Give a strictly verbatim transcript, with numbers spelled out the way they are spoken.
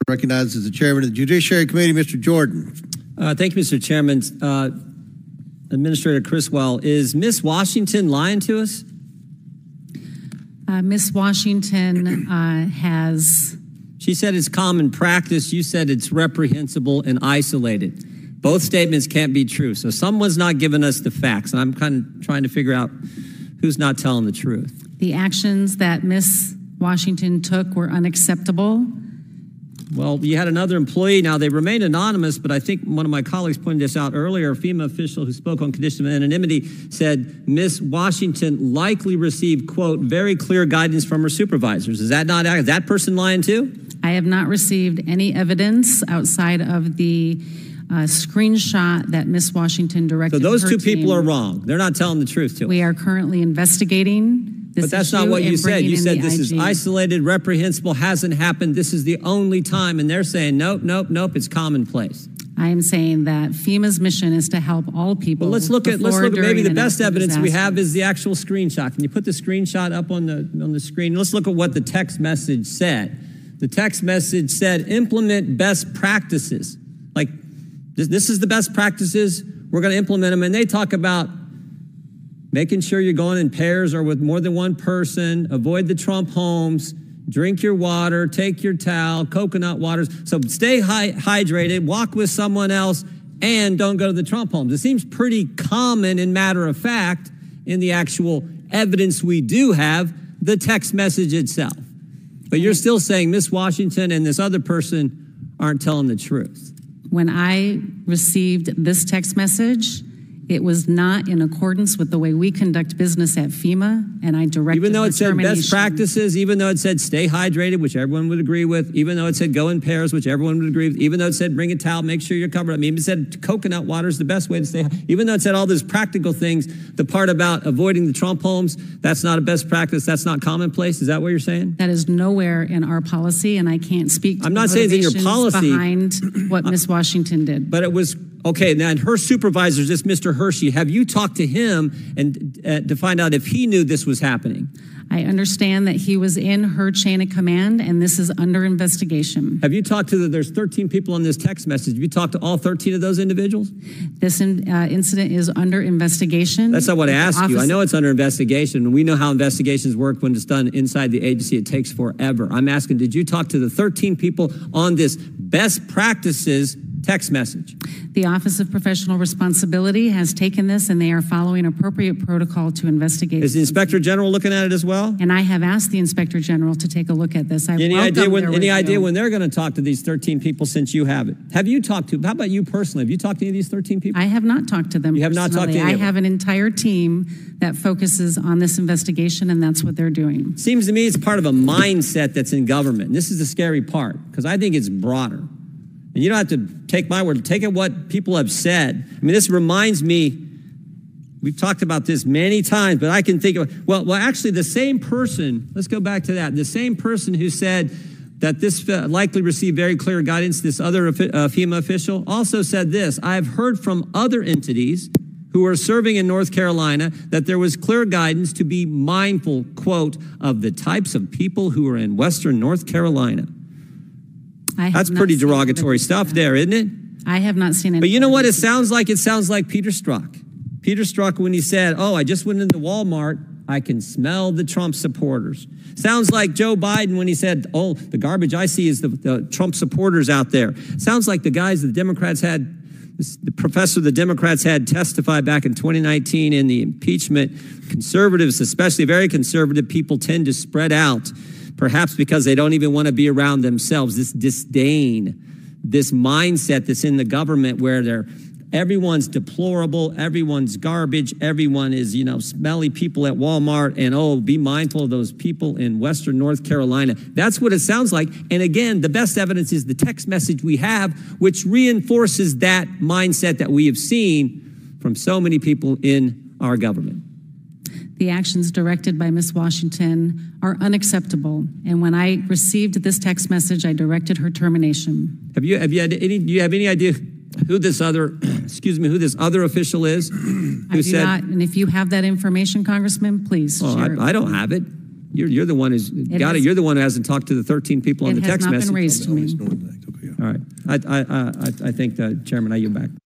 Recognized as the chairman of the Judiciary Committee, Mister Jordan. Uh, thank you, Mister Chairman. Uh, Administrator Criswell, is Miss Washington lying to us? Uh, Miss Washington uh, has... She said it's common practice. You said it's reprehensible and isolated. Both statements can't be true. So someone's not giving us the facts. And I'm kind of trying to figure out who's not telling the truth. The actions that Miss Washington took were unacceptable. Well, you had another employee. Now, they remain anonymous, but I think one of my colleagues pointed this out earlier. A FEMA official who spoke on condition of anonymity said Miss Washington likely received, quote, very clear guidance from her supervisors. Is that not, is that person lying too? I have not received any evidence outside of the uh, screenshot that Miss Washington directed. So those her two team. people are wrong. They're not telling the truth to us. We are currently investigating this. But that's issue not what you said. You said this I G. is isolated, reprehensible, hasn't happened. This is the only time. And they're saying, nope, nope, nope, it's commonplace. I am saying that FEMA's mission is to help all people. Well, let's look at let's before, look at maybe the during, best and after evidence we have disasters. is the actual screenshot. Can you put the screenshot up on the on the screen? Let's look at what the text message said. The text message said, implement best practices. Like, this, this is the best practices. We're going to implement them. And they talk about making sure you're going in pairs or with more than one person, avoid the Trump homes, drink your water, take your towel, coconut waters. So stay hy- hydrated, walk with someone else, and don't go to the Trump homes. It seems pretty common and matter of fact in the actual evidence we do have, the text message itself. But you're still saying Miss Washington and this other person aren't telling the truth. When I received this text message, it was not in accordance with the way we conduct business at FEMA, and I directed Even though it said termination. best practices, even though it said stay hydrated, which everyone would agree with, even though it said go in pairs, which everyone would agree with, even though it said bring a towel, make sure you're covered. I mean, it said coconut water is the best way to stay, even though it said all those practical things, the part about avoiding the Trump homes, that's not a best practice, that's not commonplace. Is that what you're saying? That is nowhere in our policy, and I can't speak to I'm not the saying it's in your motivations policy. behind what Miss Washington did. But it was, okay, now her supervisor, this Mister Hershey, have you talked to him and uh, to find out if he knew this was happening? I understand that he was in her chain of command, and this is under investigation. Have you talked to the, there's thirteen people on this text message. Have you talked to all thirteen of those individuals? This in, uh, incident is under investigation. That's not what I asked you. I Office- know it's under investigation, and we know how investigations work when it's done inside the agency. It takes forever. I'm asking, did you talk to the thirteen people on this best practices text message? The Office of Professional Responsibility has taken this, and they are following appropriate protocol to investigate. Is the Inspector General looking at it as well? And I have asked the Inspector General to take a look at this. I Any welcome idea when their any review. idea when they're going to talk to these thirteen people since you have it? Have you talked to, how about you personally? Have you talked to any of these thirteen people? I have not talked to them. You have not talked to personally. any I of them? have an entire team that focuses on this investigation, and that's what they're doing. Seems to me it's part of a mindset that's in government. And this is the scary part, because I think it's broader. And you don't have to take my word. Take it what people have said. I mean, this reminds me, we've talked about this many times, but I can think of, well, well, actually the same person, let's go back to that. The same person who said that this likely received very clear guidance, this other uh, FEMA official, also said this: I've heard from other entities who are serving in North Carolina that there was clear guidance to be mindful, quote, of the types of people who are in Western North Carolina. I have That's not pretty seen derogatory evidence of stuff that. there, isn't it? I have not seen it. But you know what it sounds like? It sounds like Peter Strzok. Peter Strzok, when he said, oh, I just went into Walmart, I can smell the Trump supporters. Sounds like Joe Biden when he said, oh, the garbage I see is the, the Trump supporters out there. Sounds like the guys the Democrats had, the professor the Democrats had testify back in twenty nineteen in the impeachment. Conservatives, especially very conservative people, tend to spread out, perhaps because they don't even want to be around themselves. This disdain, this mindset that's in the government where they're everyone's deplorable, everyone's garbage, everyone is, you know, smelly people at Walmart, and oh, be mindful of those people in Western North Carolina. That's what it sounds like. And again, the best evidence is the text message we have, which reinforces that mindset that we have seen from so many people in our government. The actions directed by Miz Washington are unacceptable. And when I received this text message, I directed her termination. Have you have you had any? Do you have any idea who this other, excuse me, who this other official is? Who I do said, not, and if you have that information, Congressman, please oh, share it. I, I don't have it. You're you're the one who's got it. has- You're the one who hasn't talked to the thirteen people on It the has text not message. been raised to me. All right. I, I, I, I think, uh, Chairman, I yield back.